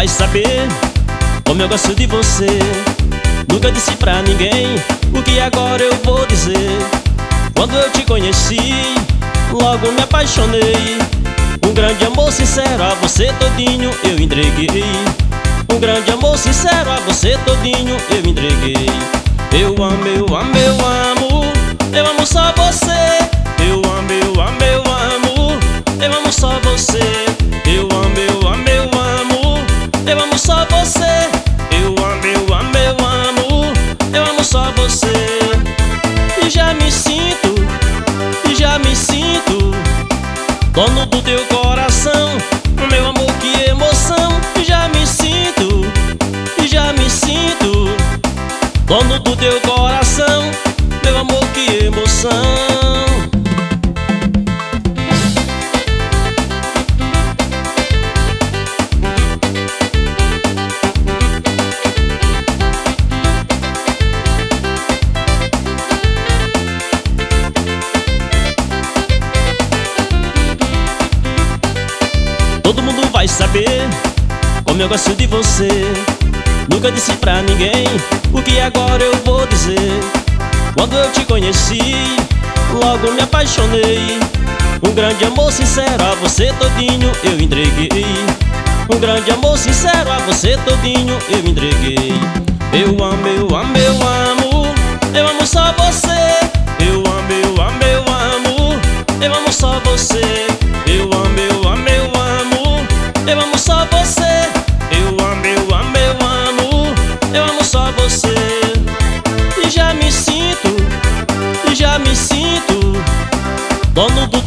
vai saber como eu gosto de você. Nunca disse pra ninguém o que agora eu vou dizer. Quando eu te conheci, logo me apaixonei. Um grande amor sincero a você todinho eu entreguei. Um grande amor sincero a você todinho eu entreguei. Eu amo, eu amo, eu amo, eu amo só você. Eu amo, eu amo, eu amo, eu amo só você. Eu amo, eu amo, eu amo, eu amo só você. Eu amo, eu amo, eu amo, eu amo só você. E já me sinto dono do teu coração. Meu amor, que emoção. E já me sinto dono do teu coração. Meu amor, que emoção. Todo mundo vai saber como eu gosto de você. Nunca disse pra ninguém o que agora eu vou dizer. Quando eu te conheci, logo me apaixonei. Um grande amor sincero a você todinho eu entreguei. Um grande amor sincero a você todinho eu entreguei. Eu amo, eu amo, eu amo, eu amo só você. Eu amo, eu amo, eu amo, eu amo só você. Eu amo, eu amo, eu amo, eu amo só você. Eu amo, eu amo, eu amo, eu amo só você. E já me sinto dono do